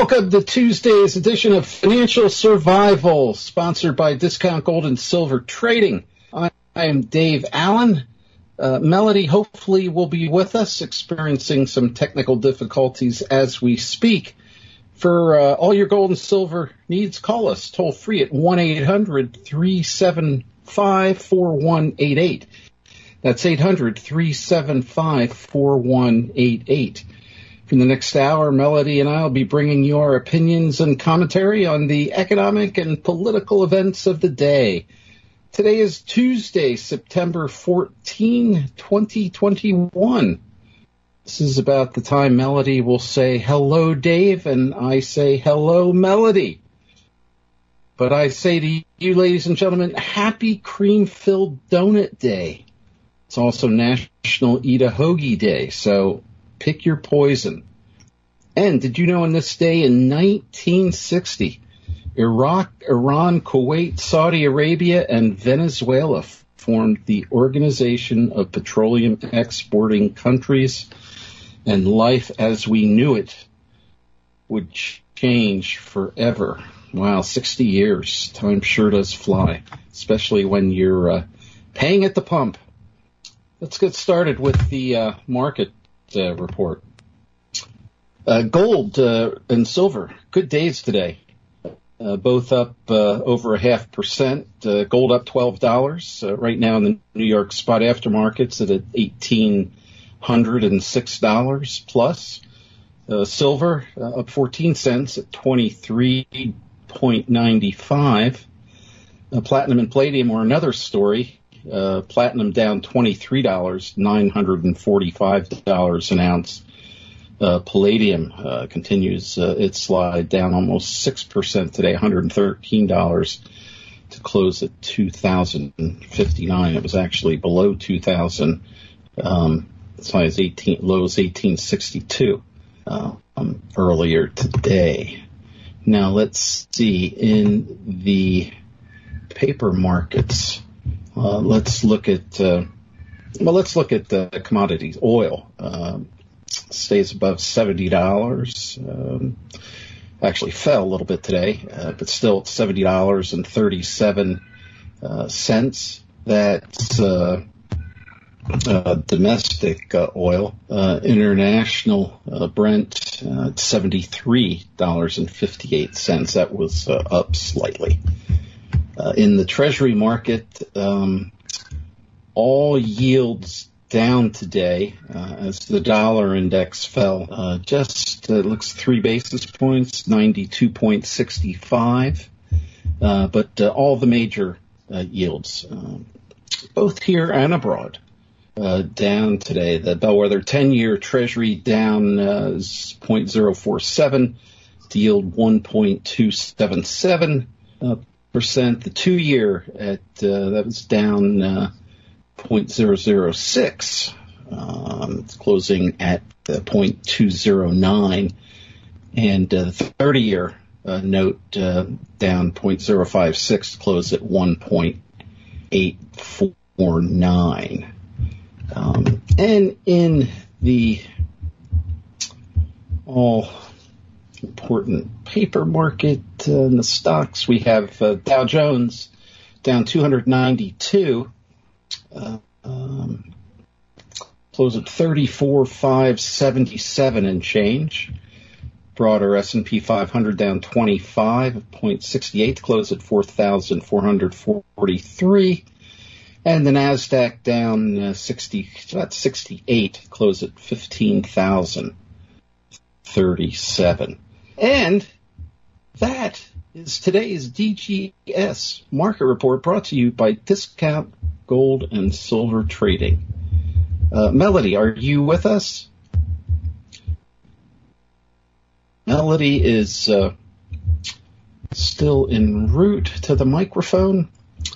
Welcome to Tuesday's edition of Financial Survival, sponsored by Discount Gold and Silver Trading. I am Dave Allen. Melody hopefully will be with us, experiencing some technical difficulties as we speak. For all your gold and silver needs, call us toll free at 1-800-375-4188. That's 800-375-4188. For the next hour, Melody and I will be bringing you our opinions and commentary on the economic and political events of the day. Today is Tuesday, September 14, 2021. This is about the time Melody will say, hello, Dave, and I say, hello, Melody. But I say to you, ladies and gentlemen, happy cream-filled donut day. It's also National Eat a Hoagie Day, so pick your poison. And did you know on this day in 1960, Iraq, Iran, Kuwait, Saudi Arabia, and Venezuela formed the Organization of Petroleum Exporting Countries, and life as we knew it would change forever. Wow, 60 years. Time sure does fly, especially when you're paying at the pump. Let's get started with the market report. Gold and silver, good days today. Both up over 0.5%. Gold up $12. Right now in the New York spot aftermarket's at $1,806 plus. Silver up 14 cents at 23.95. Platinum and palladium were another story. Platinum down $23, $945 an ounce. Palladium continues its slide down almost 6% today, $113 to close at $2,059. It was actually below $2,000 as high as low as 1862 earlier today. Now let's see in the paper markets. Let's look at commodities. Oil stays above $70. Actually fell a little bit today, but still at $70.37. That's domestic oil. International Brent $73.58. That was up slightly. In the Treasury market, all yields down today as the dollar index fell looks 3 basis points, 92.65. But all the major yields, both here and abroad, down today. The bellwether 10-year Treasury down 0.047 to yield 1.277%. The 2-year at that was down 0.006. It's closing at 0.209, and the 30-year note down 0.056 to close at 1.849. And in the all-important paper market in the stocks, we have Dow Jones down 292, close at 34,577 and change. Broader S&P 500 down 25.68, close at 4,443. And the NASDAQ down 68, close at 15,037. And that is today's DGS market report, brought to you by Discount Gold and Silver Trading. Melody, are you with us? Melody is still en route to the microphone.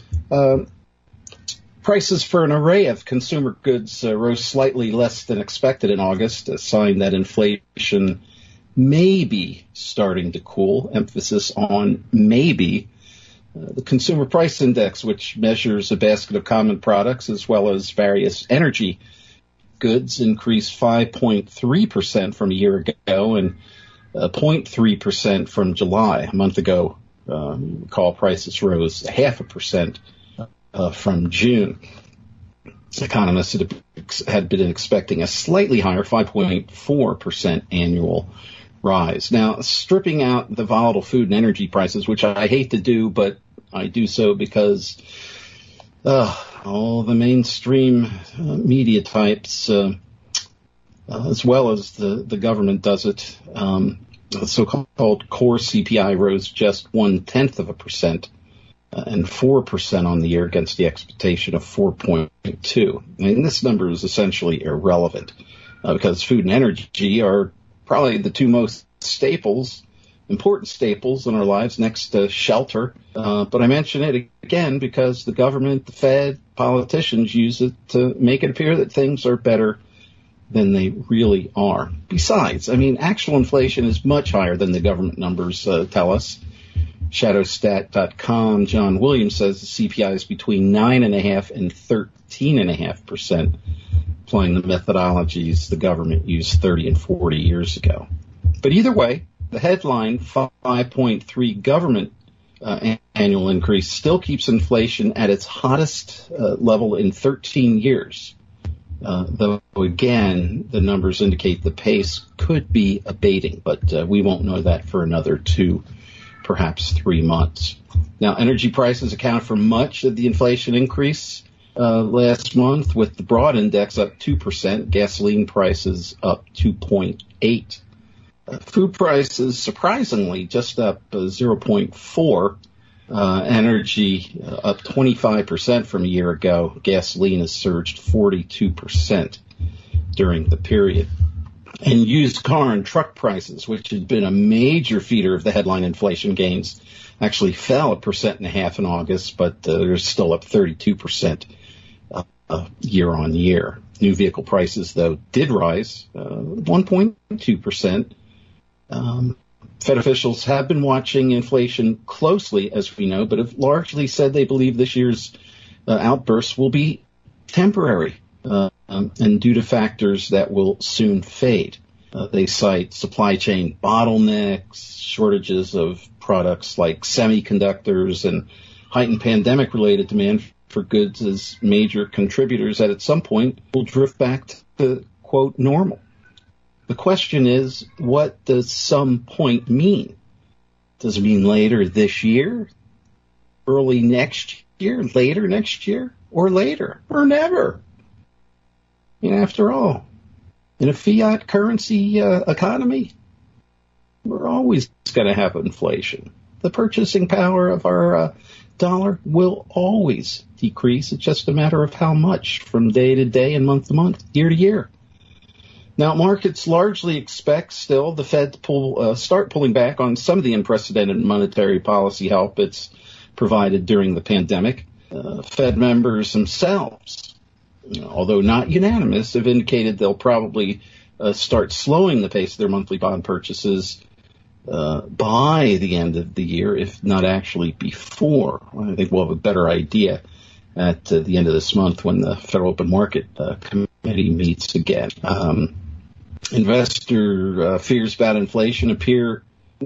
Prices for an array of consumer goods rose slightly less than expected in August, a sign that inflation may be starting to cool. Emphasis on maybe. The Consumer Price Index, which measures a basket of common products as well as various energy goods, increased 5.3% from a year ago and 0.3% from July. A month ago, call prices rose 0.5% from June. Economists had been expecting a slightly higher 5.4% annual rise. Now, stripping out the volatile food and energy prices, which I hate to do, but I do so because all the mainstream media types, as well as the government does it, the so-called core CPI rose just 0.1%. And 4% on the year against the expectation of 4.2. I mean, this number is essentially irrelevant because food and energy are probably the two most important staples in our lives next to shelter. But I mention it again because the government, the Fed, politicians use it to make it appear that things are better than they really are. Besides, I mean, actual inflation is much higher than the government numbers tell us. Shadowstat.com, John Williams says the CPI is between 9.5% and 13.5%, applying the methodologies the government used 30 and 40 years ago. But either way, the headline 5.3 government annual increase still keeps inflation at its hottest level in 13 years. Though, again, the numbers indicate the pace could be abating, but we won't know that for another 2, perhaps 3 months. Now, energy prices account for much of the inflation increase last month, with the broad index up 2%, gasoline prices up 2.8%. Food prices, surprisingly, just up 0.4%. Energy up 25% from a year ago. Gasoline has surged 42% during the period. And used car and truck prices, which had been a major feeder of the headline inflation gains, actually fell 1.5% in August, but they're still up 32% year on year. New vehicle prices, though, did rise 1.2%. Fed officials have been watching inflation closely, as we know, but have largely said they believe this year's outburst will be temporary. And due to factors that will soon fade. They cite supply chain bottlenecks, shortages of products like semiconductors, and heightened pandemic-related demand for goods as major contributors that at some point will drift back to, quote, normal. The question is, what does some point mean? Does it mean later this year, early next year, later next year, or later, or never? After all, in a fiat currency economy, we're always going to have inflation. The purchasing power of our dollar will always decrease. It's just a matter of how much from day to day and month to month, year to year. Now, markets largely expect still the Fed to start pulling back on some of the unprecedented monetary policy help it's provided during the pandemic. Fed members themselves, although not unanimous, have indicated they'll probably start slowing the pace of their monthly bond purchases by the end of the year, if not actually before. I think we'll have a better idea at the end of this month when the Federal Open Market Committee meets again. Investor fears about inflation appear,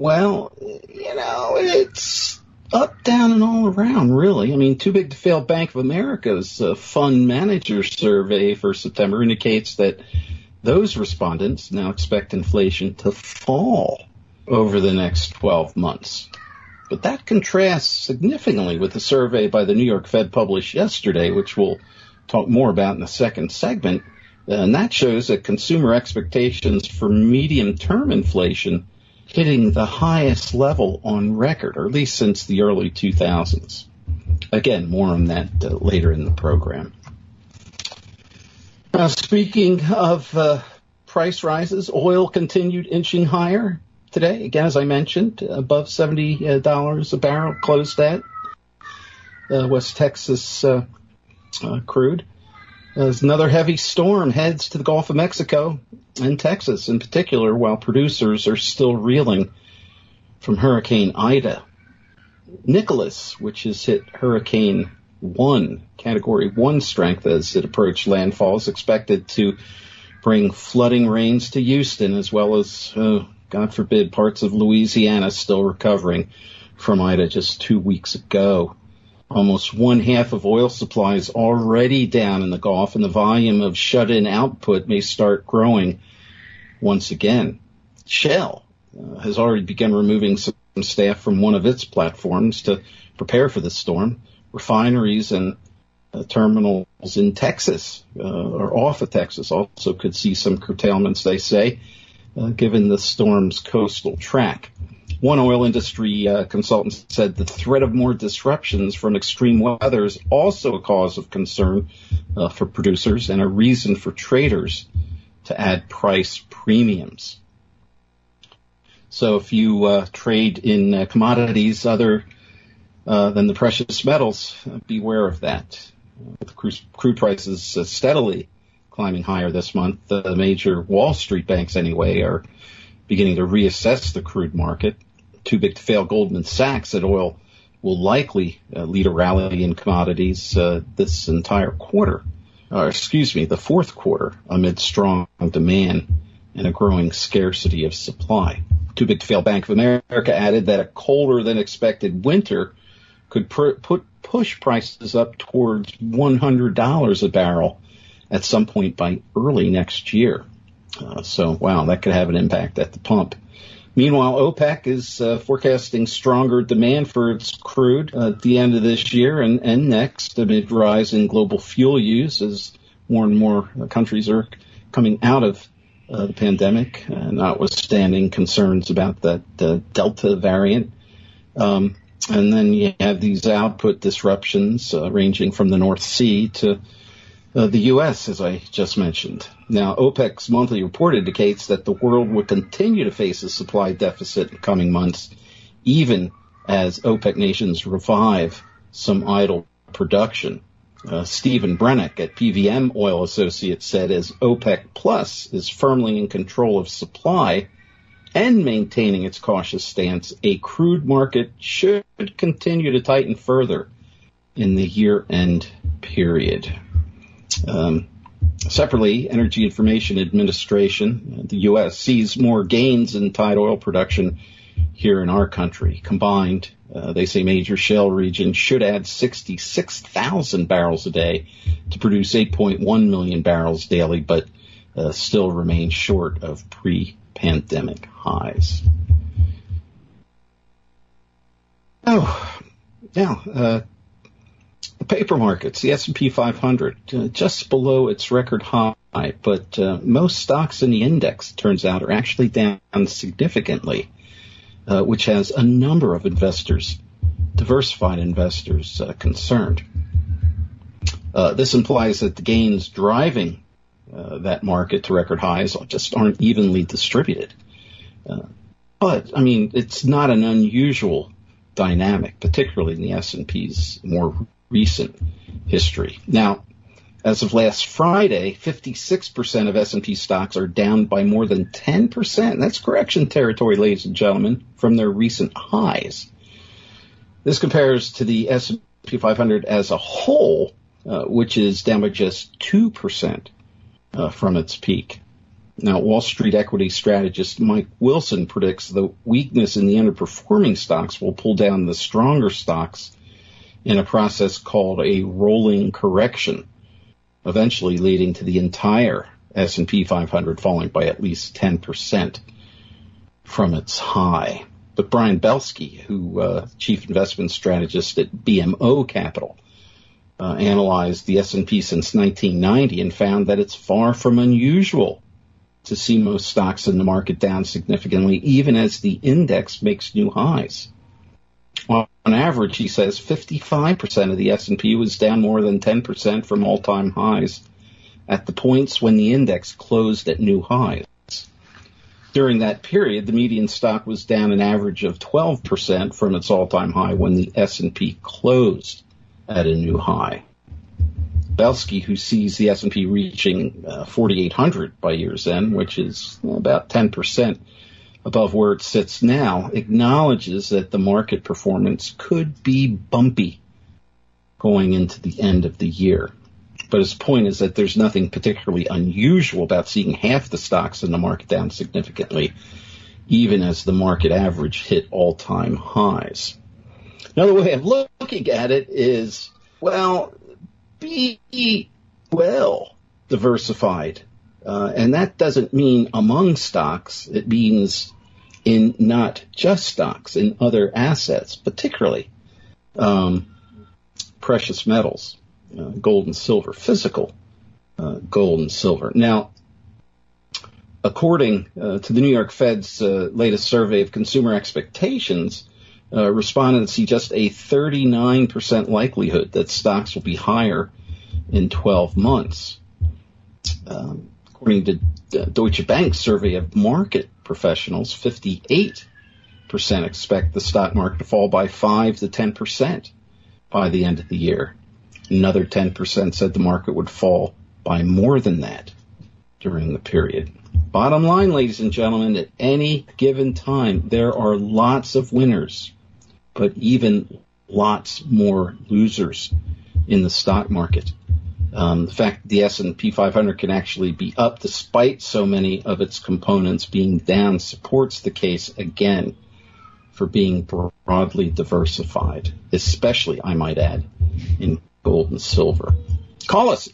it's up, down, and all around, really. I mean, Too Big to Fail Bank of America's fund manager survey for September indicates that those respondents now expect inflation to fall over the next 12 months. But that contrasts significantly with the survey by the New York Fed published yesterday, which we'll talk more about in the second segment. And that shows that consumer expectations for medium-term inflation hitting the highest level on record, or at least since the early 2000s. Again, more on that later in the program. Now, speaking of price rises, oil continued inching higher today. Again, as I mentioned, above $70 a barrel, closed at West Texas crude. As another heavy storm heads to the Gulf of Mexico and Texas in particular, while producers are still reeling from Hurricane Ida. Nicholas, which has hit Hurricane 1, Category 1 strength as it approached landfall, is expected to bring flooding rains to Houston, as well as God forbid, parts of Louisiana still recovering from Ida just 2 weeks ago. Almost one half of oil supply is already down in the Gulf, and the volume of shut-in output may start growing once again. Shell has already begun removing some staff from one of its platforms to prepare for the storm. Refineries and terminals in Texas or off of Texas also could see some curtailments, they say, given the storm's coastal track. One oil industry consultant said the threat of more disruptions from extreme weather is also a cause of concern for producers and a reason for traders to add price premiums. So if you trade in commodities other than the precious metals, beware of that. With crude prices steadily climbing higher this month, the major Wall Street banks anyway are beginning to reassess the crude market. Too big to fail Goldman Sachs said oil will likely lead a rally in commodities this entire quarter, the fourth quarter, amid strong demand and a growing scarcity of supply. Too big to fail Bank of America added that a colder than expected winter could push prices up towards $100 a barrel at some point by early next year. That could have an impact at the pump. Meanwhile, OPEC is forecasting stronger demand for its crude at the end of this year and next amid rise in global fuel use as more and more countries are coming out of the pandemic, notwithstanding concerns about that Delta variant. And then you have these output disruptions ranging from the North Sea to the U.S., as I just mentioned. Now, OPEC's monthly report indicates that the world will continue to face a supply deficit in coming months, even as OPEC nations revive some idle production. Stephen Brennick at PVM Oil Associates said as OPEC Plus is firmly in control of supply and maintaining its cautious stance, a crude market should continue to tighten further in the year-end period. Separately, Energy Information Administration, the U.S., sees more gains in tight oil production here in our country. Combined, they say major shale regions should add 66,000 barrels a day to produce 8.1 million barrels daily, but still remain short of pre-pandemic highs. The paper markets, the S&P 500, just below its record high, but most stocks in the index, turns out, are actually down significantly, which has a number of investors, diversified investors, concerned. This implies that the gains driving that market to record highs just aren't evenly distributed. But it's not an unusual dynamic, particularly in the S&P's more recent history. Now, as of last Friday, 56% of S&P stocks are down by more than 10%. That's correction territory, ladies and gentlemen, from their recent highs. This compares to the S&P 500 as a whole, which is down by just 2% from its peak. Now, Wall Street equity strategist Mike Wilson predicts the weakness in the underperforming stocks will pull down the stronger stocks in a process called a rolling correction, eventually leading to the entire S&P 500 falling by at least 10% from its high. But Brian Belsky, who chief investment strategist at BMO Capital, analyzed the S&P since 1990 and found that it's far from unusual to see most stocks in the market down significantly, even as the index makes new highs. On average, he says 55% of the S&P was down more than 10% from all-time highs at the points when the index closed at new highs. During that period, the median stock was down an average of 12% from its all-time high when the S&P closed at a new high. Belsky, who sees the S&P reaching 4,800 by year's end, which is about 10% above where it sits now, acknowledges that the market performance could be bumpy going into the end of the year. But his point is that there's nothing particularly unusual about seeing half the stocks in the market down significantly, even as the market average hit all-time highs. Another way of looking at it is, well, be well diversified. And that doesn't mean among stocks. It means in not just stocks, in other assets, particularly precious metals, gold and silver, physical gold and silver. Now, according to the New York Fed's latest survey of consumer expectations, respondents see just a 39% likelihood that stocks will be higher in 12 months. According to Deutsche Bank's survey of market professionals, 58% expect the stock market to fall by 5 to 10% by the end of the year. Another 10% said the market would fall by more than that during the period. Bottom line, ladies and gentlemen, at any given time, there are lots of winners, but even lots more losers in the stock market. The fact that the S&P 500 can actually be up despite so many of its components being down supports the case again for being broadly diversified, especially, I might add, in gold and silver. Call us,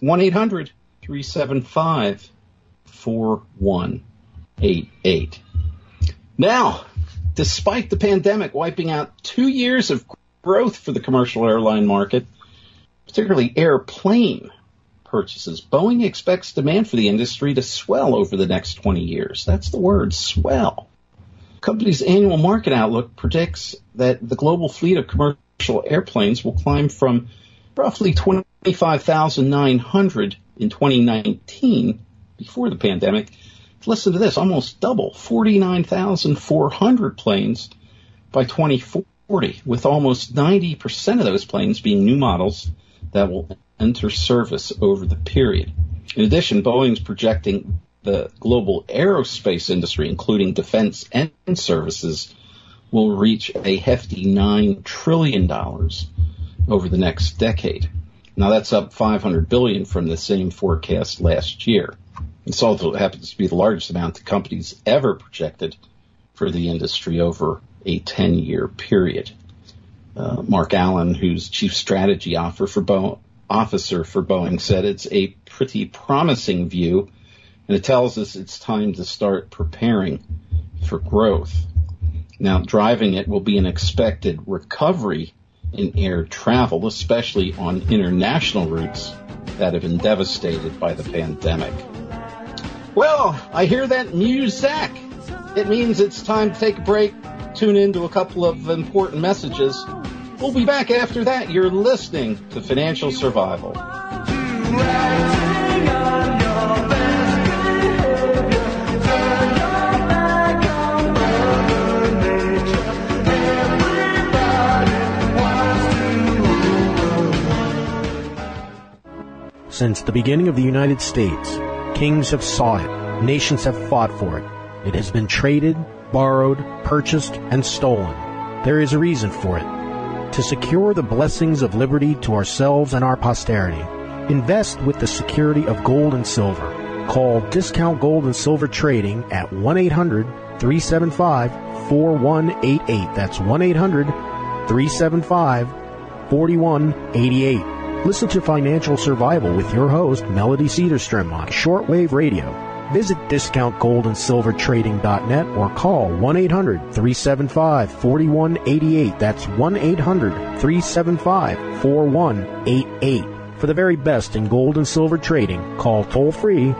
1-800-375-4188. Now, despite the pandemic wiping out 2 years of growth for the commercial airline market, particularly airplane purchases, Boeing expects demand for the industry to swell over the next 20 years. That's the word, swell. The company's annual market outlook predicts that the global fleet of commercial airplanes will climb from roughly 25,900 in 2019, before the pandemic. Listen to this, almost double, 49,400 planes by 2040, with almost 90% of those planes being new models that will enter service over the period. In addition, Boeing's projecting the global aerospace industry, including defense and services, will reach a hefty $9 trillion over the next decade. Now, that's up $500 billion from the same forecast last year. This also happens to be the largest amount the company's ever projected for the industry over a 10-year period. Mark Allen, who's chief strategy officer for Boeing, said it's a pretty promising view, and it tells us it's time to start preparing for growth. Now, driving it will be an expected recovery in air travel, especially on international routes that have been devastated by the pandemic. Well, I hear that music. It means it's time to take a break, tune into a couple of important messages. We'll be back after that. You're listening to Financial Survival. Since the beginning of the United States, kings have sought it, nations have fought for it. It has been traded, borrowed, purchased, and stolen. There is a reason for it. To secure the blessings of liberty to ourselves and our posterity, invest with the security of gold and silver. Call Discount Gold and Silver Trading at 1-800-375-4188. That's 1-800-375-4188. Listen to Financial Survival with your host, Melody Cedarstrom, on shortwave radio. Visit discountgoldandsilvertrading.net or call 1-800-375-4188. That's 1-800-375-4188. For the very best in gold and silver trading, call toll-free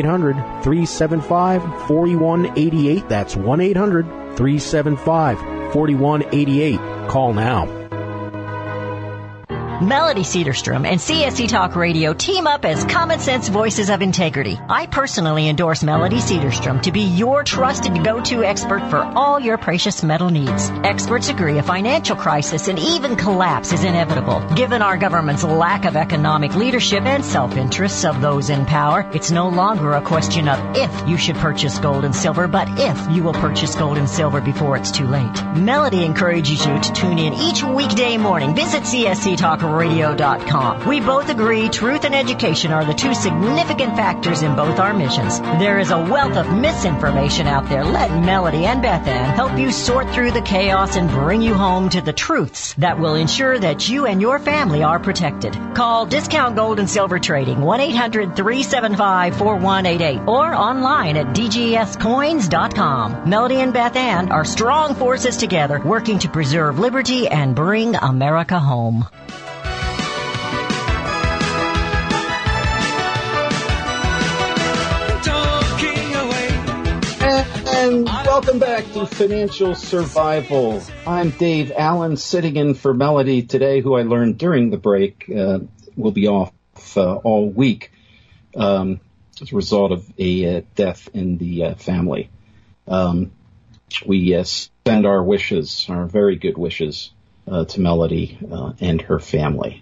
1-800-375-4188. That's 1-800-375-4188. Call now. Melody Cedarstrom and CSC Talk Radio team up as common sense voices of integrity. I personally endorse Melody Cedarstrom to be your trusted go-to expert for all your precious metal needs. Experts agree a financial crisis and even collapse is inevitable. Given our government's lack of economic leadership and self-interests of those in power, it's no longer a question of if you should purchase gold and silver, but if you will purchase gold and silver before it's too late. Melody encourages you to tune in each weekday morning. Visit CSC Talk CommonSenseRadio.com. We both agree truth and education are the two significant factors in both our missions. There is a wealth of misinformation out there. Let Melody and Beth Ann help you sort through the chaos and bring you home to the truths that will ensure that you and your family are protected. Call Discount Gold and Silver Trading 1-800-375-4188 or online at dgscoins.com. Melody and Beth Ann are strong forces together working to preserve liberty and bring America home. And welcome back to Financial Survival. I'm Dave Allen, sitting in for Melody today, who I learned during the break will be off all week as a result of a death in the family. We send our wishes, our very good wishes, to Melody and her family.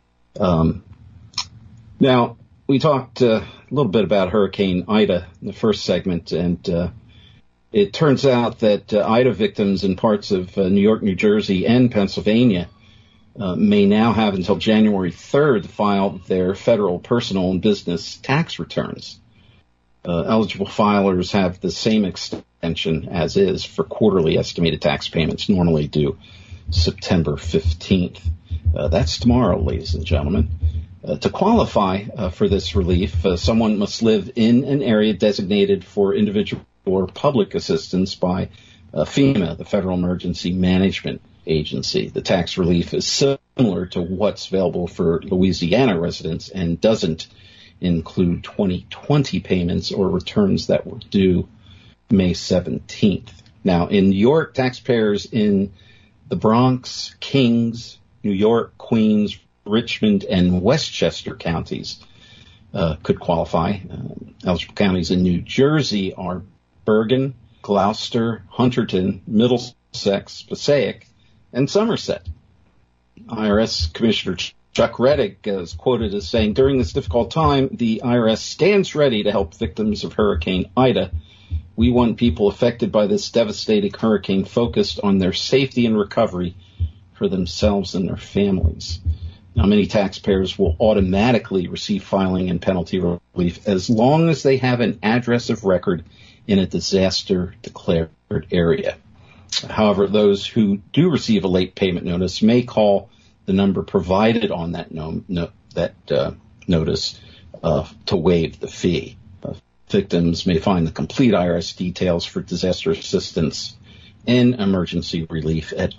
Now, we talked a little bit about Hurricane Ida in the first segment, and it turns out that Ida victims in parts of New York, New Jersey, and Pennsylvania may now have until January 3rd to file their federal personal and business tax returns. Eligible filers have the same extension as is for quarterly estimated tax payments, normally due September 15th. That's tomorrow, ladies and gentlemen. To qualify for this relief, someone must live in an area designated for individual or public assistance by FEMA, the Federal Emergency Management Agency. The tax relief is similar to what's available for Louisiana residents and doesn't include 2020 payments or returns that were due May 17th. Now, in New York, taxpayers in the Bronx, Kings, New York, Queens, Richmond, and Westchester counties could qualify. Eligible counties in New Jersey are Bergen, Gloucester, Hunterdon, Middlesex, Passaic, and Somerset. IRS Commissioner Chuck Reddick is quoted as saying, "During this difficult time, the IRS stands ready to help victims of Hurricane Ida. We want people affected by this devastating hurricane focused on their safety and recovery for themselves and their families." Now, many taxpayers will automatically receive filing and penalty relief as long as they have an address of record in a disaster-declared area. However, those who do receive a late payment notice may call the number provided on that notice to waive the fee. Victims may find the complete IRS details for disaster assistance and emergency relief at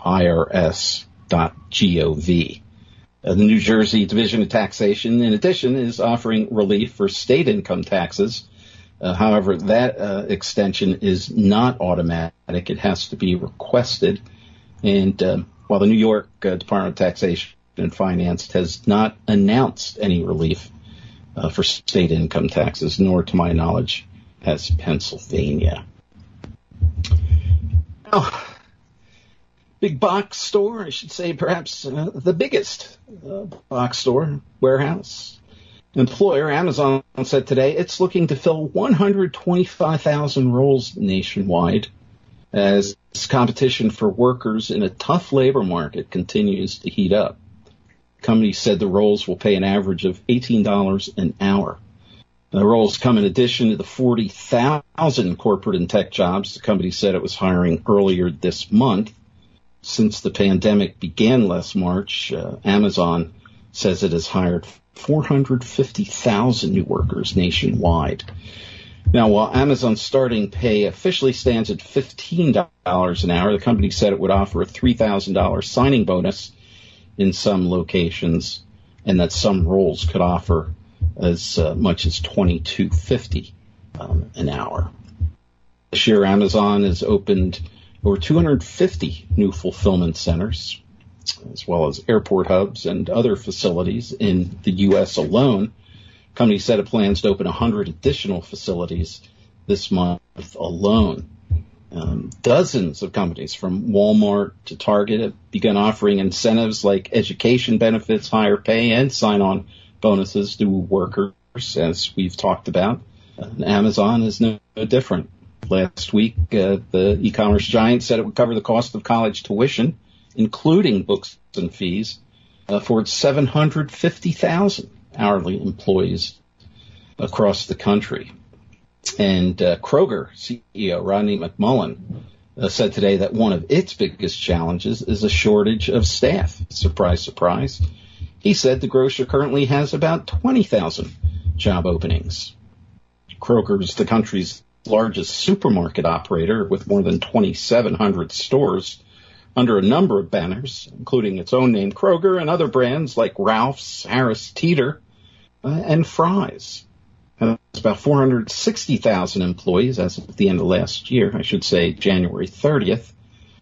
irs.gov. The New Jersey Division of Taxation, in addition, is offering relief for state income taxes. However, that extension is not automatic. It has to be requested. And while the New York Department of Taxation and Finance has not announced any relief for state income taxes, nor, to my knowledge, has Pennsylvania. Now, big box store, I should say perhaps the biggest box store, warehouse, employer, Amazon, said today it's looking to fill 125,000 roles nationwide as competition for workers in a tough labor market continues to heat up. The company said the roles will pay an average of $18 an hour. The roles come in addition to the 40,000 corporate and tech jobs the company said it was hiring earlier this month. Since the pandemic began last March, Amazon says it has hired 450,000 new workers nationwide. Now, while Amazon's starting pay officially stands at $15 an hour, the company said it would offer a $3,000 signing bonus in some locations, and that some roles could offer as much as $22.50 an hour. This year, Amazon has opened over 250 new fulfillment centers, as well as airport hubs and other facilities in the U.S. alone. The company said it plans to open 100 additional facilities this month alone. Dozens of companies, from Walmart to Target, have begun offering incentives like education benefits, higher pay, and sign-on bonuses to workers, as we've talked about. Amazon is no different. Last week, the e-commerce giant said it would cover the cost of college tuition, including books and fees, for its 750,000 hourly employees across the country. And Kroger CEO Rodney McMullen said today that one of its biggest challenges is a shortage of staff. Surprise, surprise. He said the grocer currently has about 20,000 job openings. Kroger is the country's largest supermarket operator with more than 2,700 stores under a number of banners, including its own name Kroger and other brands like Ralph's, Harris Teeter, and Fry's. And it's about 460,000 employees as of the end of last year, I should say January 30th.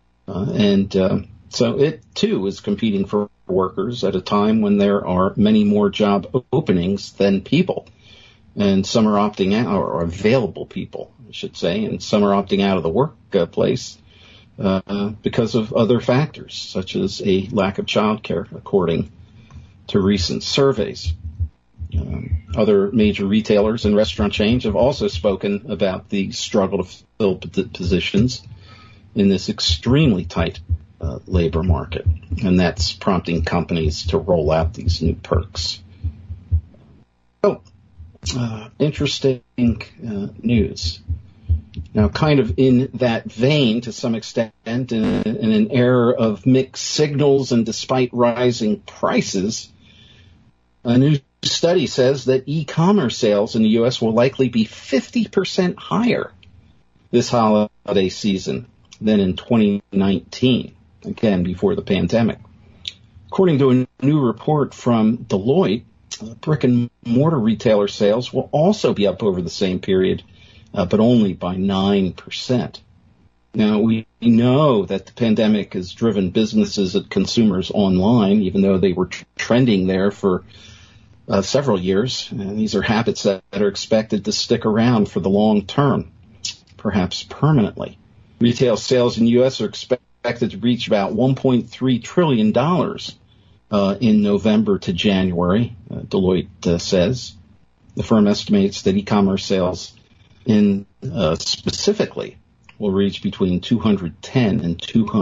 So it, too, is competing for workers at a time when there are many more job openings than people. And some are opting out, or available people, I should say, and some are opting out of the workplace because of other factors, such as a lack of childcare, according to recent surveys. Other major retailers and restaurant chains have also spoken about the struggle to fill positions in this extremely tight labor market, and that's prompting companies to roll out these new perks. So, interesting news. Now, kind of in that vein, to some extent, in an era of mixed signals and despite rising prices, a new study says that e-commerce sales in the U.S. will likely be 50% higher this holiday season than in 2019, again, before the pandemic. According to a new report from Deloitte, brick-and-mortar retailer sales will also be up over the same period, but only by 9%. Now, we know that the pandemic has driven businesses and consumers online, even though they were trending there for several years. And these are habits that are expected to stick around for the long term, perhaps permanently. Retail sales in the U.S. are expected to reach about $1.3 trillion in November to January, Deloitte says. The firm estimates that e-commerce sales in specifically will reach between $210 and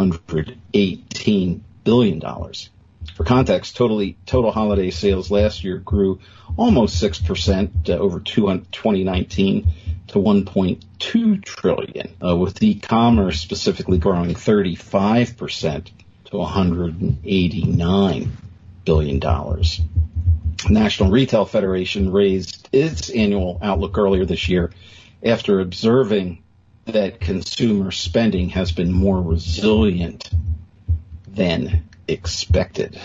$218 billion. For context, total holiday sales last year grew almost 6% over 2019 to $1.2 trillion, with e-commerce specifically growing 35% to $189 billion. The National Retail Federation raised its annual outlook earlier this year after observing that consumer spending has been more resilient than expected.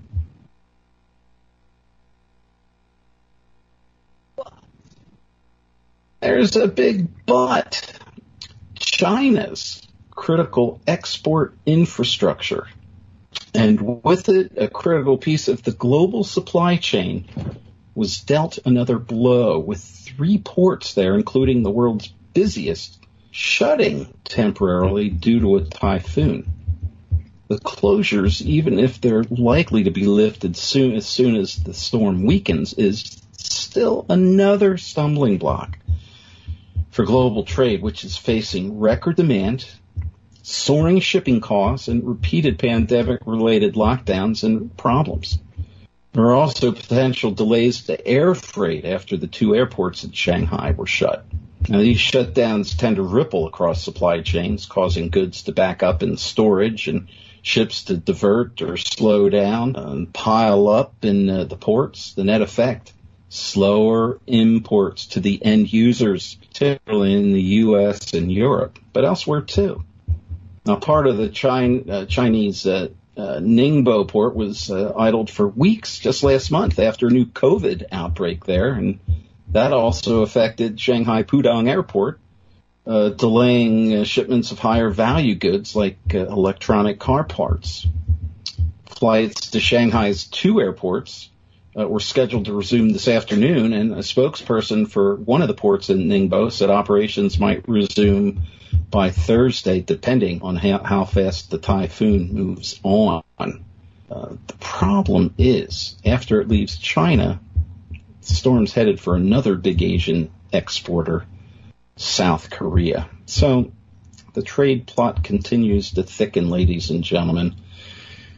There's a big but. China's critical export infrastructure, and with it a critical piece of the global supply chain, was dealt another blow, with 3 ports there, including the world's busiest, shutting temporarily due to a typhoon. The closures, even if they're likely to be lifted as soon as the storm weakens, is still another stumbling block for global trade, which is facing record demand, soaring shipping costs, and repeated pandemic-related lockdowns and problems. There are also potential delays to air freight after the 2 airports in Shanghai were shut. Now, these shutdowns tend to ripple across supply chains, causing goods to back up in storage and ships to divert or slow down and pile up in the ports. The net effect, slower imports to the end users, particularly in the U.S. and Europe, but elsewhere too. Now, part of the Chinese Ningbo port was idled for weeks just last month after a new COVID outbreak there, and that also affected Shanghai Pudong Airport, delaying shipments of higher value goods like electronic car parts. Flights to Shanghai's 2 airports were scheduled to resume this afternoon, and a spokesperson for one of the ports in Ningbo said operations might resume by Thursday, depending on how fast the typhoon moves on. The problem is, after it leaves China, the storm's headed for another big Asian exporter, South Korea. So the trade plot continues to thicken, ladies and gentlemen.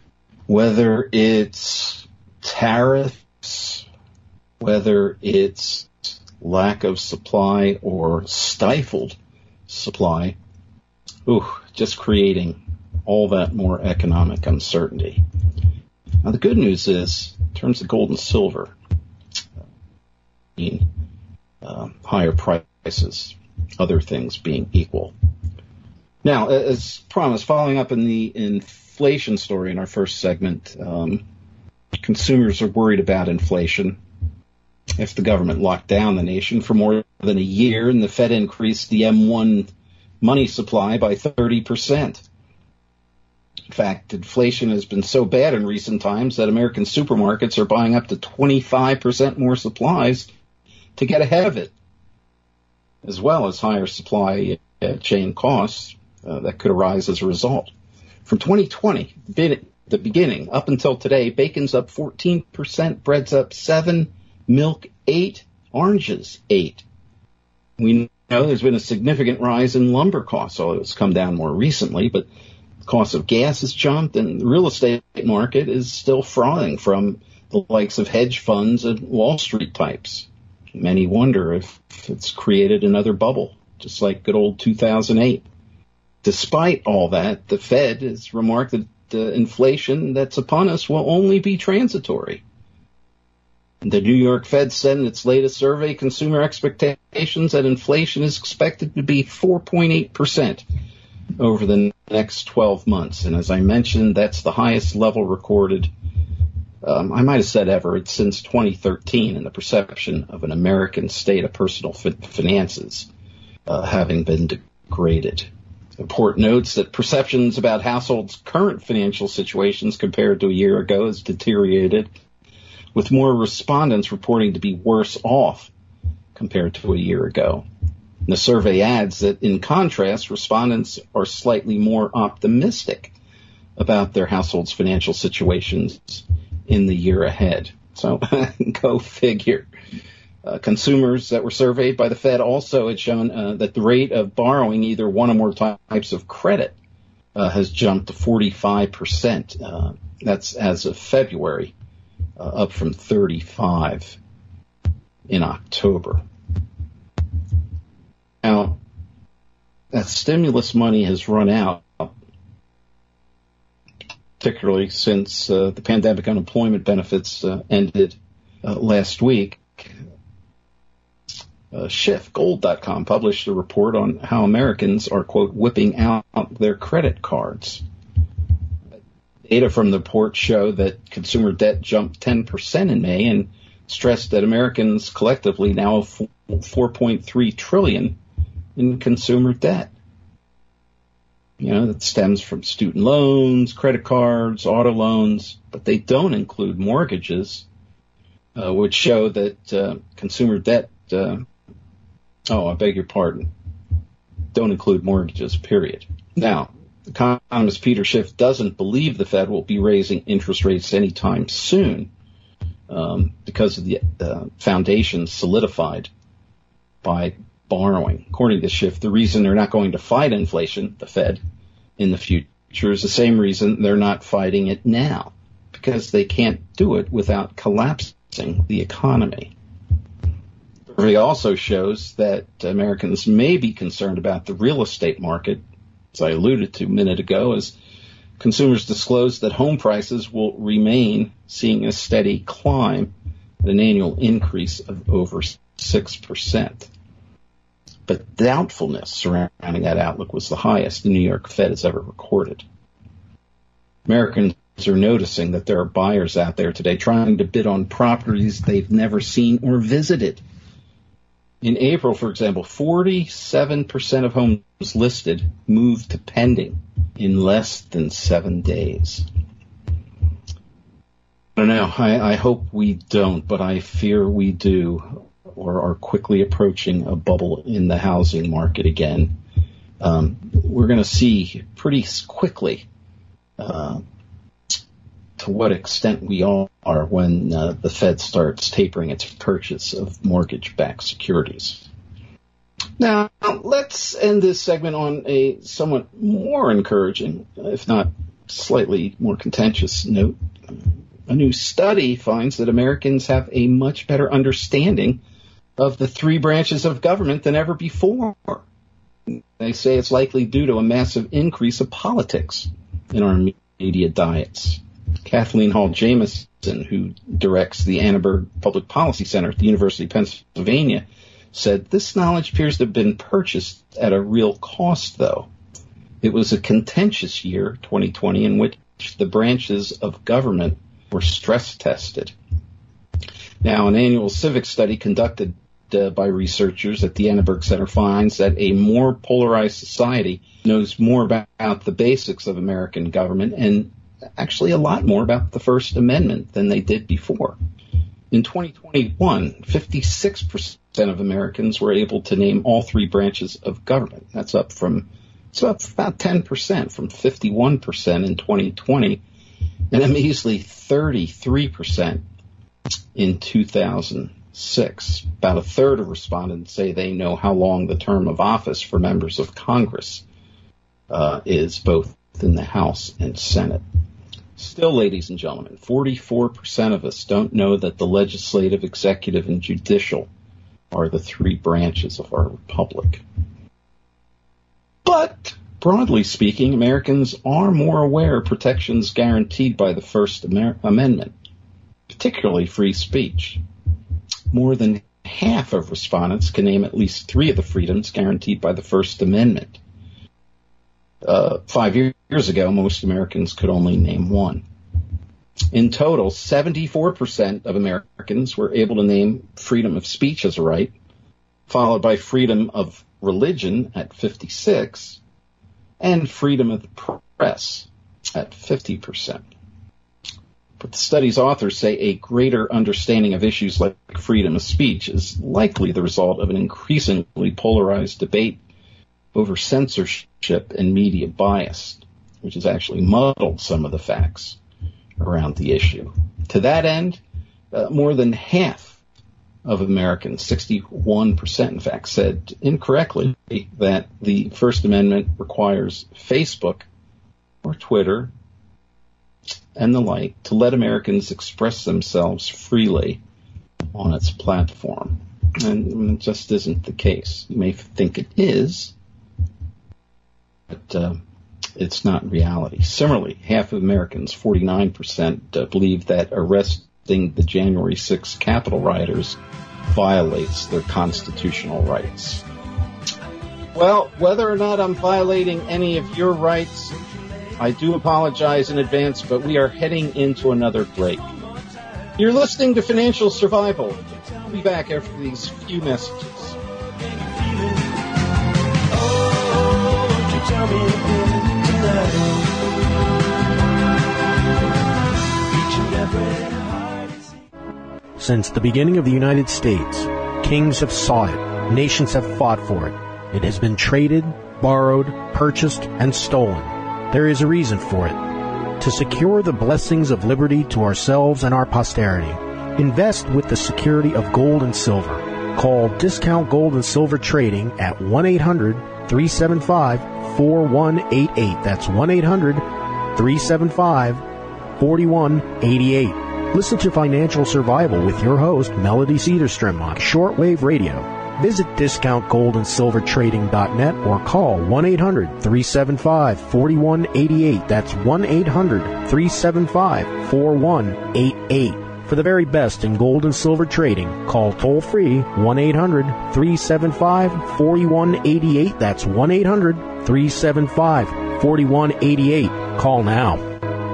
whether it's tariffs, whether it's lack of supply or stifled supply, just creating all that more economic uncertainty. Now, the good news is, in terms of gold and silver, higher prices, other things being equal. Now, as promised, following up in the inflation story in our first segment, consumers are worried about inflation. If the government locked down the nation for more than a year and the Fed increased the M1 money supply by 30%. In fact, inflation has been so bad in recent times that American supermarkets are buying up to 25% more supplies to get ahead of it, as well as higher supply chain costs that could arise as a result. From 2020, the beginning, up until today, bacon's up 14%, bread's up 7%, milk 8%, oranges 8%. We know there's been a significant rise in lumber costs, although it's come down more recently, but the cost of gas has jumped, and the real estate market is still frothing from the likes of hedge funds and Wall Street types. Many wonder if it's created another bubble, just like good old 2008. Despite all that, the Fed has remarked that the inflation that's upon us will only be transitory. The New York Fed said in its latest survey, consumer expectations that inflation is expected to be 4.8% over the next 12 months. And as I mentioned, that's the highest level recorded, I might have said ever, it's since 2013 in the perception of an American state of personal finances having been degraded. The report notes that perceptions about households' current financial situations compared to a year ago has deteriorated, with more respondents reporting to be worse off compared to a year ago. The survey adds that, in contrast, respondents are slightly more optimistic about their household's financial situations in the year ahead. So go figure. Consumers that were surveyed by the Fed also had shown that the rate of borrowing either one or more types of credit has jumped to 45%. That's as of February, up from 35% in October. Now, that stimulus money has run out, particularly since the pandemic unemployment benefits ended last week. SchiffGold.com published a report on how Americans are, quote, whipping out their credit cards. Data from the report show that consumer debt jumped 10% in May and stressed that Americans collectively now have $4.3 trillion in consumer debt. That stems from student loans, credit cards, auto loans, but they don't include mortgages, which show that consumer debt, I beg your pardon, don't include mortgages, period. Now, economist Peter Schiff doesn't believe the Fed will be raising interest rates anytime soon because of the foundation solidified by borrowing. According to Schiff, the reason they're not going to fight inflation, the Fed, in the future is the same reason they're not fighting it now, because they can't do it without collapsing the economy. The survey also shows that Americans may be concerned about the real estate market, as I alluded to a minute ago, as consumers disclose that home prices will remain seeing a steady climb at an annual increase of over 6%. But doubtfulness surrounding that outlook was the highest the New York Fed has ever recorded. Americans are noticing that there are buyers out there today trying to bid on properties they've never seen or visited. In April, for example, 47% of homes listed moved to pending in less than 7 days. I don't know. I hope we don't, but I fear we do, or are quickly approaching a bubble in the housing market again. We're going to see pretty quickly to what extent we are when the Fed starts tapering its purchase of mortgage-backed securities. Now, let's end this segment on a somewhat more encouraging, if not slightly more contentious note, a new study finds that Americans have a much better understanding of the three branches of government than ever before. They say it's likely due to a massive increase of politics in our media diets. Kathleen Hall Jamieson, who directs the Annenberg Public Policy Center at the University of Pennsylvania, said this knowledge appears to have been purchased at a real cost, though. It was a contentious year, 2020, in which the branches of government were stress tested. Now, an annual civic study conducted by researchers at the Annenberg Center finds that a more polarized society knows more about the basics of American government and actually a lot more about the First Amendment than they did before. In 2021, 56% of Americans were able to name all three branches of government. That's up about 10% from 51% in 2020, and a measly 33% in 2006. About a third of respondents say they know how long the term of office for members of Congress is, both in the House and Senate. Still, ladies and gentlemen, 44% of us don't know that the legislative, executive, and judicial are the three branches of our republic. But, broadly speaking, Americans are more aware of protections guaranteed by the First Amendment, particularly free speech. More than half of respondents can name at least three of the freedoms guaranteed by the First Amendment. 5 years ago, most Americans could only name one. In total, 74% of Americans were able to name freedom of speech as a right, followed by freedom of religion at 56%, and freedom of the press at 50%. But the study's authors say a greater understanding of issues like freedom of speech is likely the result of an increasingly polarized debate over censorship and media bias, which has actually muddled some of the facts around the issue. To that end, more than half of Americans, 61% in fact, said incorrectly that the First Amendment requires Facebook or Twitter and the like to let Americans express themselves freely on its platform. And it just isn't the case. You may think it is, but it's not reality. Similarly, half of Americans, 49%, believe that arresting the January 6th Capitol rioters violates their constitutional rights. Well, whether or not I'm violating any of your rights, I do apologize in advance, but we are heading into another break. You're listening to Financial Survival. I'll be back after these few messages. Since the beginning of the United States, kings have sought it, nations have fought for it. It has been traded, borrowed, purchased, and stolen. There is a reason for it. To secure the blessings of liberty to ourselves and our posterity, invest with the security of gold and silver. Call Discount Gold and Silver Trading at 1-800-375-4188. That's 1-800-375-4188. Listen to Financial Survival with your host, Melody Cedarstrom, on shortwave radio. Visit discountgoldandsilvertrading.net or call 1-800-375-4188. That's 1-800-375-4188. For the very best in gold and silver trading, call toll-free 1-800-375-4188. That's 1-800-375-4188. Call now.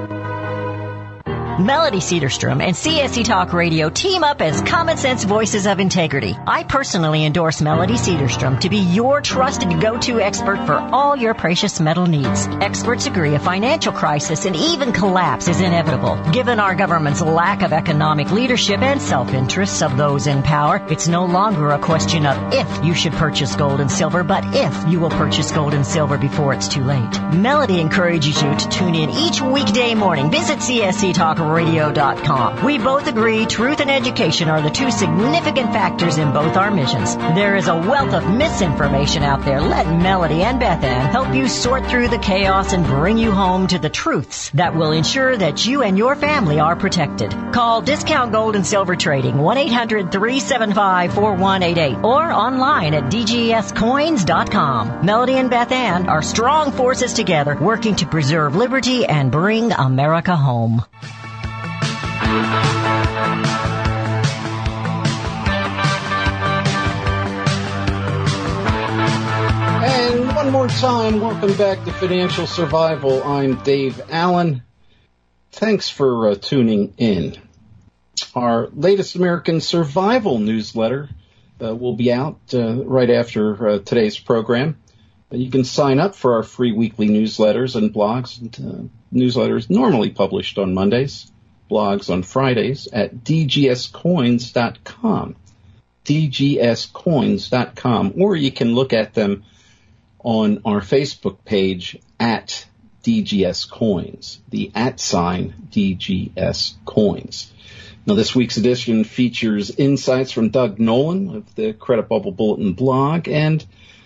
Melody Cedarstrom and CSC Talk Radio team up as Common Sense Voices of Integrity. I personally endorse Melody Cedarstrom to be your trusted go-to expert for all your precious metal needs. Experts agree a financial crisis and even collapse is inevitable. Given our government's lack of economic leadership and self-interests of those in power, it's no longer a question of if you should purchase gold and silver, but if you will purchase gold and silver before it's too late. Melody encourages you to tune in each weekday morning. Visit CSC Talk CommonSenseRadio.com. We both agree truth and education are the two significant factors in both our missions. There is a wealth of misinformation out there. Let Melody and Beth Ann help you sort through the chaos and bring you home to the truths that will ensure that you and your family are protected. Call Discount Gold and Silver Trading 1-800-375-4188 or online at dgscoins.com. Melody and Beth Ann are strong forces together working to preserve liberty and bring America home. And one more time, welcome back to Financial Survival. I'm Dave Allen. Thanks for tuning in. Our latest American Survival newsletter will be out right after today's program. You can sign up for our free weekly newsletters and blogs. Newsletters normally published on Mondays, blogs on Fridays at dgscoins.com. dgscoins.com. Or you can look at them on our Facebook page at DGS Coins, the @ DGS Coins. Now, this week's edition features insights from Doug Nolan of the Credit Bubble Bulletin blog and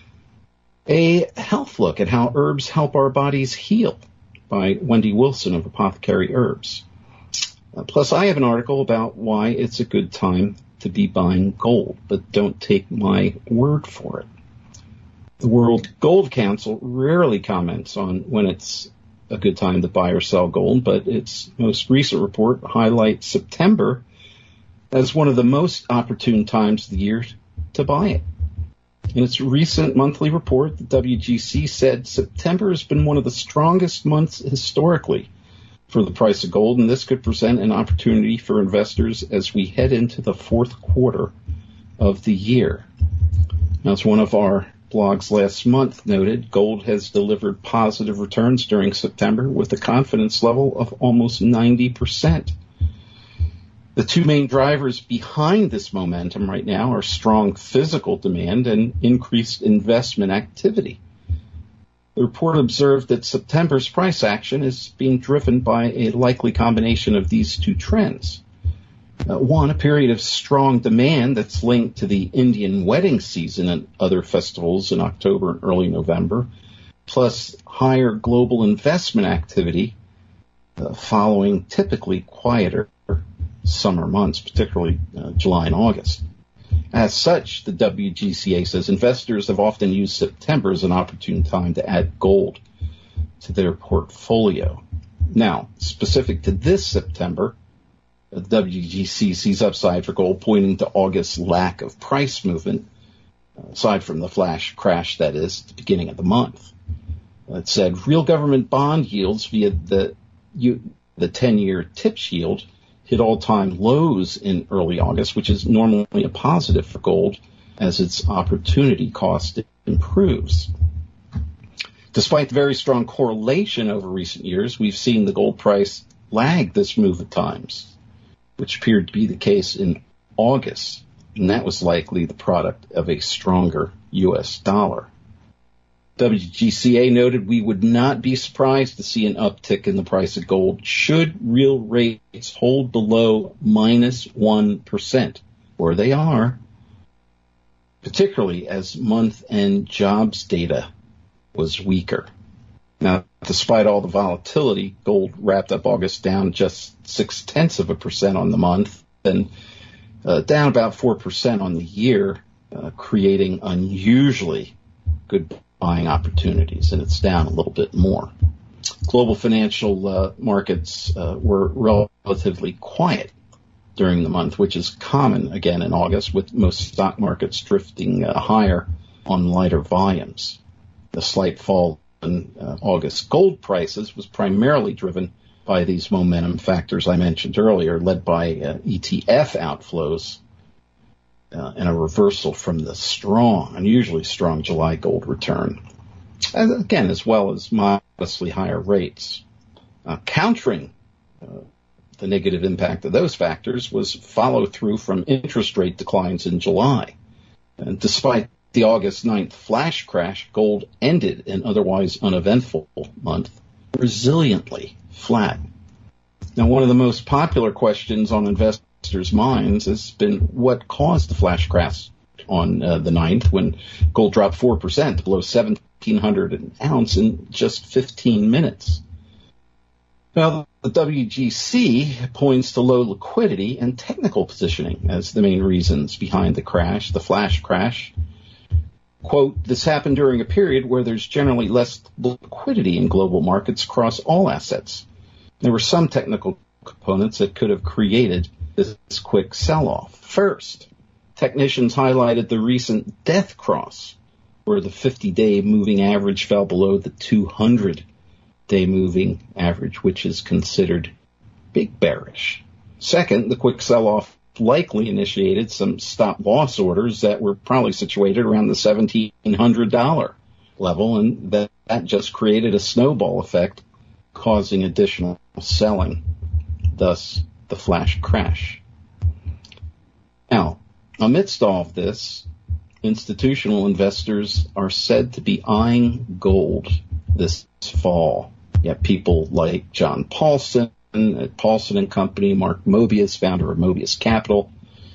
a health look at how herbs help our bodies heal by Wendy Wilson of Apothecary Herbs. Plus, I have an article about why it's a good time to be buying gold, but don't take my word for it. The World Gold Council rarely comments on when it's a good time to buy or sell gold, but its most recent report highlights September as one of the most opportune times of the year to buy it. In its recent monthly report, the WGC said September has been one of the strongest months historically for the price of gold, and this could present an opportunity for investors as we head into the fourth quarter of the year. Now, as one of our blogs last month noted, gold has delivered positive returns during September with a confidence level of almost 90%. The two main drivers behind this momentum right now are strong physical demand and increased investment activity. The report observed that September's price action is being driven by a likely combination of these two trends. One, a period of strong demand that's linked to the Indian wedding season and other festivals in October and early November, plus higher global investment activity following typically quieter summer months, particularly July and August. As such, the WGCA says investors have often used September as an opportune time to add gold to their portfolio. Now, specific to this September, the WGC sees upside for gold, pointing to August's lack of price movement, aside from the flash crash that is at the beginning of the month. It said real government bond yields via the 10-year TIPS yield hit all-time lows in early August, which is normally a positive for gold as its opportunity cost improves. Despite the very strong correlation over recent years, we've seen the gold price lag this move at times, which appeared to be the case in August, and that was likely the product of a stronger U.S. dollar. WGCA noted we would not be surprised to see an uptick in the price of gold should real rates hold below minus 1%, where they are, particularly as month-end jobs data was weaker. Now, despite all the volatility, gold wrapped up August down just 0.6% on the month and down about 4% on the year, creating unusually good buying opportunities, and it's down a little bit more. Global financial markets were relatively quiet during the month, which is common again in August, with most stock markets drifting higher on lighter volumes. The slight fall in August gold prices was primarily driven by these momentum factors I mentioned earlier, led by ETF outflows and a reversal from the unusually strong July gold return, again, as well as modestly higher rates. Countering the negative impact of those factors was follow-through from interest rate declines in July. And despite the August 9th flash crash, gold ended an otherwise uneventful month resiliently flat. Now, one of the most popular questions on investors' minds has been what caused the flash crash on the 9th when gold dropped 4% below $1,700 an ounce in just 15 minutes. Well, the WGC points to low liquidity and technical positioning as the main reasons behind the crash, the flash crash. Quote, this happened during a period where there's generally less liquidity in global markets across all assets. There were some technical components that could have created this quick sell-off. First, technicians highlighted the recent death cross, where the 50-day moving average fell below the 200-day moving average, which is considered big bearish. Second, the quick sell-off likely initiated some stop-loss orders that were probably situated around the $1,700 level, and that just created a snowball effect, causing additional selling, thus the flash crash. Now, amidst all of this, institutional investors are said to be eyeing gold this fall. Yet people like John Paulson at Paulson & Company, Mark Mobius, founder of Mobius Capital.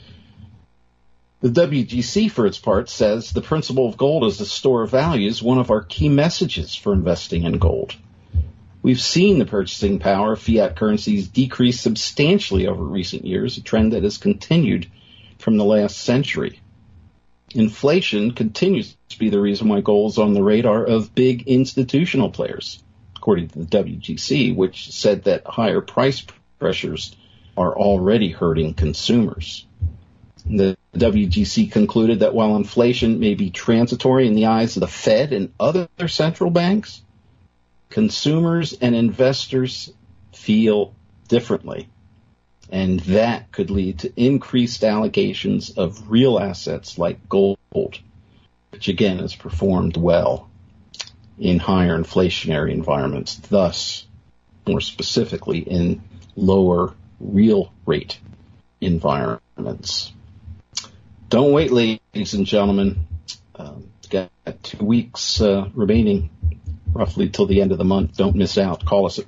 The WGC, for its part, says the principle of gold as a store of value is one of our key messages for investing in gold. We've seen the purchasing power of fiat currencies decrease substantially over recent years, a trend that has continued from the last century. Inflation continues to be the reason why gold is on the radar of big institutional players, according to the WGC, which said that higher price pressures are already hurting consumers. The WGC concluded that while inflation may be transitory in the eyes of the Fed and other central banks, consumers and investors feel differently, and that could lead to increased allocations of real assets like gold, which again has performed well in higher inflationary environments, thus more specifically in lower real rate environments. Don't wait, ladies and gentlemen. Got 2 weeks remaining, roughly till the end of the month. Don't miss out. Call us at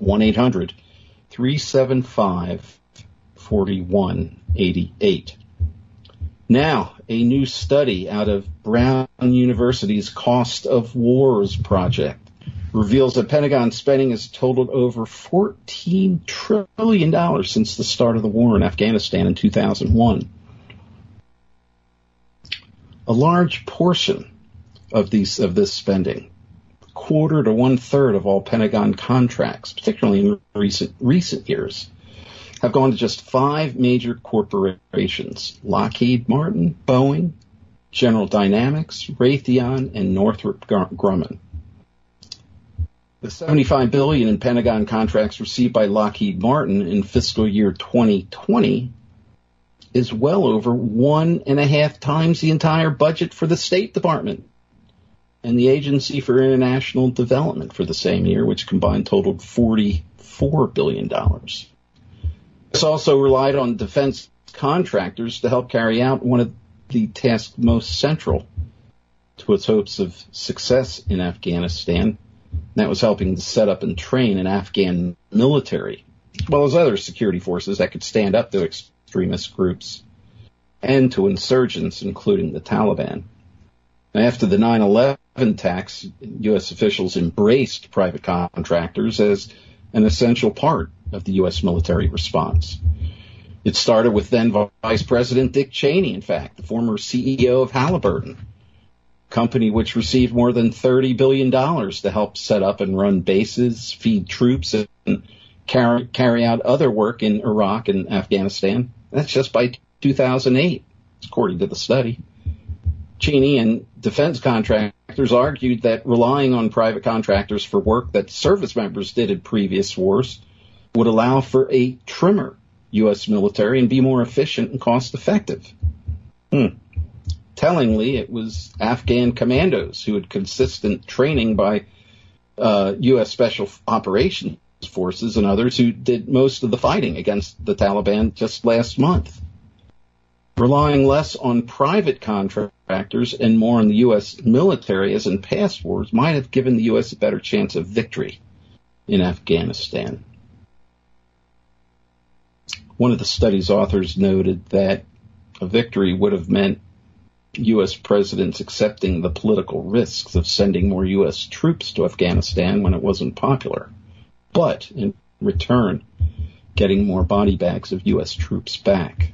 1-800-375-4188. Now, a new study out of Brown University's Cost of Wars project reveals that Pentagon spending has totaled over $14 trillion since the start of the war in Afghanistan in 2001. A large portion of this spending, quarter to one-third of all Pentagon contracts, particularly in recent years, have gone to just 5 major corporations: Lockheed Martin, Boeing, General Dynamics, Raytheon, and Northrop Grumman. The $75 billion in Pentagon contracts received by Lockheed Martin in fiscal year 2020 is well over 1.5 times the entire budget for the State Department and the Agency for International Development for the same year, which combined totaled $44 billion. This also relied on defense contractors to help carry out one of the tasks most central to its hopes of success in Afghanistan. That was helping to set up and train an Afghan military, as well as other security forces that could stand up to extremist groups and to insurgents, including the Taliban. After the 9/11 attacks, U.S. officials embraced private contractors as an essential part of the U.S. military response. It started with then Vice President Dick Cheney, in fact, the former CEO of Halliburton, a company which received more than $30 billion to help set up and run bases, feed troops, and carry out other work in Iraq and Afghanistan. That's just by 2008, according to the study. Cheney and defense contractors argued that relying on private contractors for work that service members did in previous wars would allow for a trimmer U.S. military and be more efficient and cost-effective. Tellingly, it was Afghan commandos who had consistent training by U.S. Special Operations Forces and others who did most of the fighting against the Taliban just last month. Relying less on private contractors and more on the U.S. military, as in past wars, might have given the U.S. a better chance of victory in Afghanistan. One of the study's authors noted that a victory would have meant U.S. presidents accepting the political risks of sending more U.S. troops to Afghanistan when it wasn't popular, but in return, getting more body bags of U.S. troops back.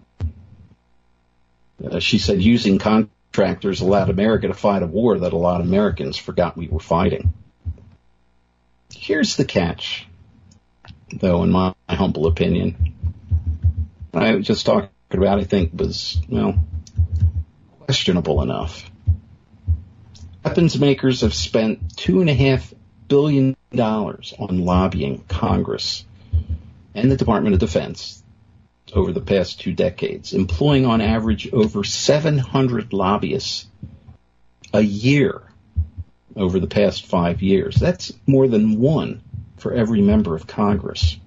She said using contractors allowed America to fight a war that a lot of Americans forgot we were fighting. Here's the catch, though, in my humble opinion. I was just talking about, I think, was, questionable enough. Weapons makers have spent $2.5 billion on lobbying Congress and the Department of Defense over the past 2 decades, employing on average over 700 lobbyists a year over the past 5 years. That's more than one for every member of Congress.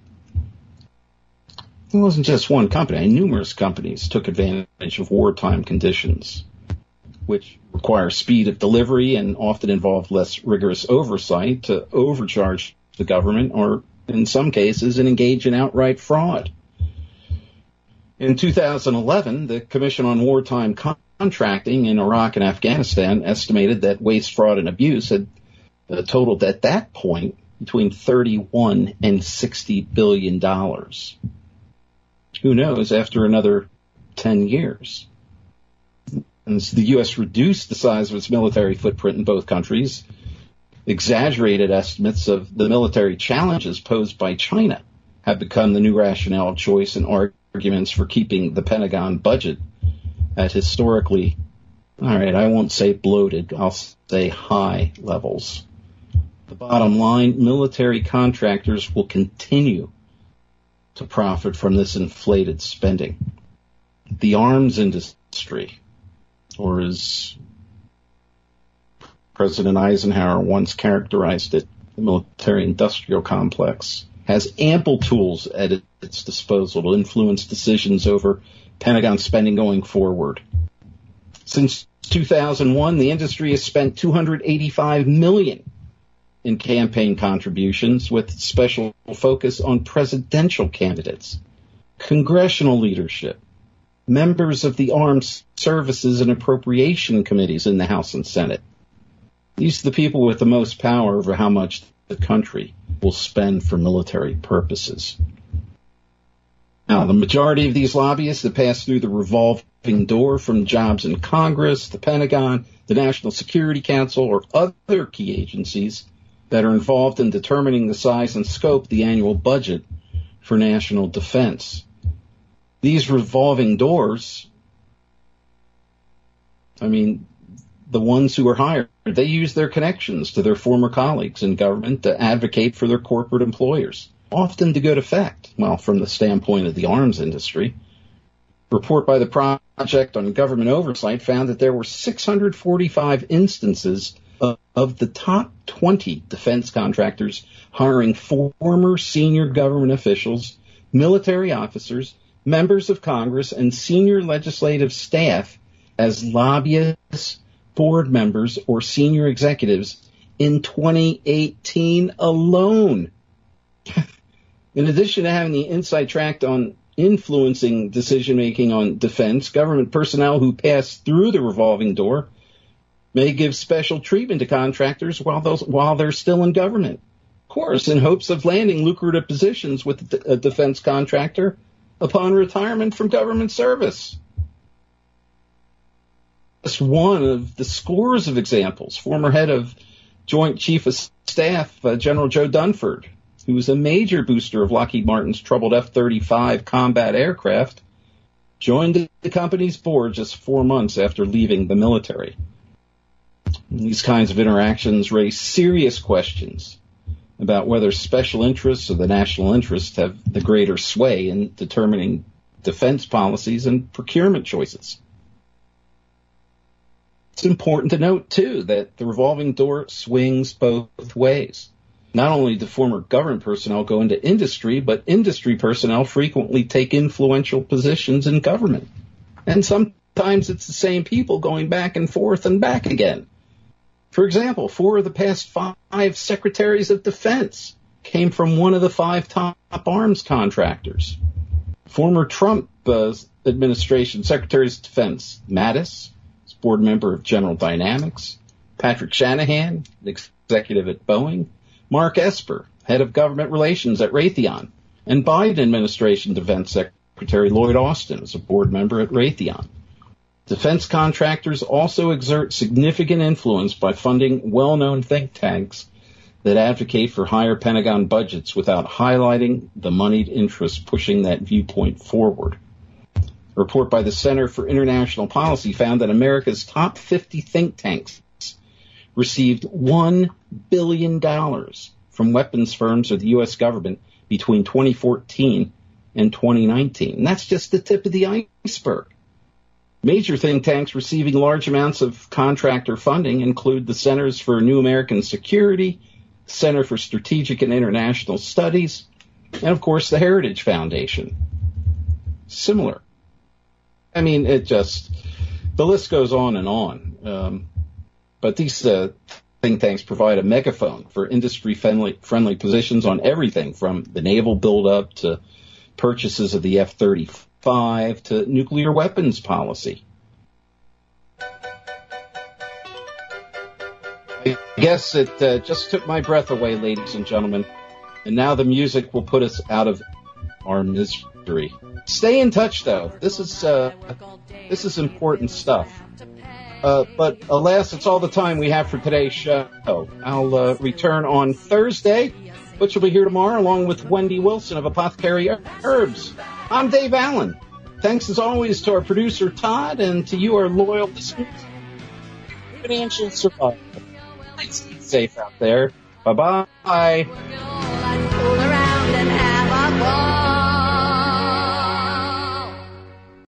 It wasn't just one company. Numerous companies took advantage of wartime conditions, which require speed of delivery and often involve less rigorous oversight, to overcharge the government or, in some cases, engage in outright fraud. In 2011, the Commission on Wartime Contracting in Iraq and Afghanistan estimated that waste, fraud, and abuse had totaled at that point between $31 and $60 billion. Who knows, after another 10 years. As the U.S. reduced the size of its military footprint in both countries, exaggerated estimates of the military challenges posed by China have become the new rationale of choice in arguments for keeping the Pentagon budget at historically, I won't say bloated, I'll say high levels. The bottom line, military contractors will continue to profit from this inflated spending. The arms industry, or as President Eisenhower once characterized it, the military-industrial complex, has ample tools at its disposal to influence decisions over Pentagon spending going forward. Since 2001, the industry has spent $285 million in campaign contributions, with special focus on presidential candidates, congressional leadership, members of the armed services and appropriation committees in the House and Senate. These are the people with the most power over how much the country will spend for military purposes. Now, the majority of these lobbyists that pass through the revolving door from jobs in Congress, the Pentagon, the National Security Council, or other key agencies that are involved in determining the size and scope of the annual budget for national defense. These revolving doors, the ones who are hired, they use their connections to their former colleagues in government to advocate for their corporate employers, often to good effect. Well, from the standpoint of the arms industry, a report by the Project on Government Oversight found that there were 645 instances of the top 20 defense contractors hiring former senior government officials, military officers, members of Congress, and senior legislative staff as lobbyists, board members, or senior executives in 2018 alone. In addition to having the inside track on influencing decision-making on defense, government personnel who pass through the revolving door may give special treatment to contractors while they're still in government. Of course, in hopes of landing lucrative positions with a defense contractor upon retirement from government service. Just one of the scores of examples. Former head of Joint Chief of Staff, General Joe Dunford, who was a major booster of Lockheed Martin's troubled F-35 combat aircraft, joined the company's board just 4 months after leaving the military. These kinds of interactions raise serious questions about whether special interests or the national interest have the greater sway in determining defense policies and procurement choices. It's important to note, too, that the revolving door swings both ways. Not only do former government personnel go into industry, but industry personnel frequently take influential positions in government. And sometimes it's the same people going back and forth and back again. For example, 4 of the past 5 secretaries of defense came from one of the 5 top arms contractors. Former Trump administration Secretary of Defense Mattis is board member of General Dynamics. Patrick Shanahan, executive at Boeing. Mark Esper, head of government relations at Raytheon. And Biden administration Defense Secretary Lloyd Austin is a board member at Raytheon. Defense contractors also exert significant influence by funding well-known think tanks that advocate for higher Pentagon budgets without highlighting the moneyed interests pushing that viewpoint forward. A report by the Center for International Policy found that America's top 50 think tanks received $1 billion from weapons firms or the U.S. government between 2014 and 2019. And that's just the tip of the iceberg. Major think tanks receiving large amounts of contractor funding include the Centers for New American Security, Center for Strategic and International Studies, and, of course, the Heritage Foundation. Similar. I mean, the list goes on and on. But these think tanks provide a megaphone for industry-friendly positions on everything from the naval buildup to purchases of the F-35 to nuclear weapons policy. I guess it just took my breath away, ladies and gentlemen. And now the music will put us out of our misery. Stay in touch, though. This is important stuff. But alas, it's all the time we have for today's show. I'll return on Thursday, which will be here tomorrow, along with Wendy Wilson of Apothecary Herbs. I'm Dave Allen. Thanks, as always, to our producer, Todd, and to you, our loyal listeners. Financial survival. Stay safe out there. Bye-bye.